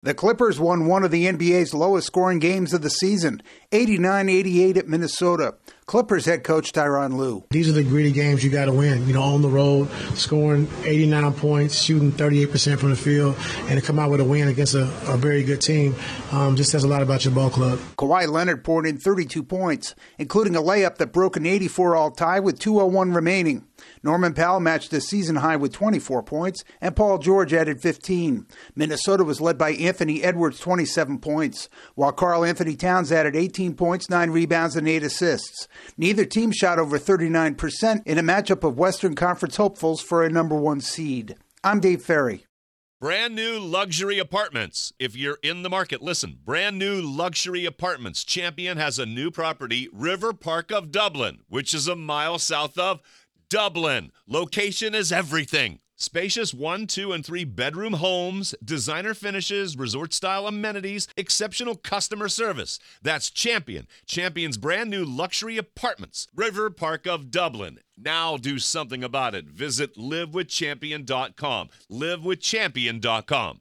The Clippers won one of the NBA's lowest scoring games of the season, 89-88 at Minnesota. Clippers head coach Tyronn Lue. These are the gritty games you got to win. On the road, scoring 89 points, shooting 38% from the field, and to come out with a win against a very good team just says a lot about your ball club. Kawhi Leonard poured in 32 points, including a layup that broke an 84-all tie with 2:01 remaining. Norman Powell matched a season high with 24 points, and Paul George added 15. Minnesota was led by Anthony Edwards, 27 points, while Karl Anthony Towns added 18 points, 9 rebounds, and 8 assists. Neither team shot over 39% in a matchup of Western Conference hopefuls for a number 1 seed. I'm Dave Ferry. Brand new luxury apartments. If you're in the market, listen. Brand new luxury apartments. Champion has a new property, River Park of Dublin, which is a mile south of Dublin. Location is everything. Spacious 1, 2, and 3 bedroom homes, designer finishes, resort-style amenities, exceptional customer service. That's Champion. Champion's brand new luxury apartments, River Park of Dublin. Now do something about it. Visit livewithchampion.com. livewithchampion.com.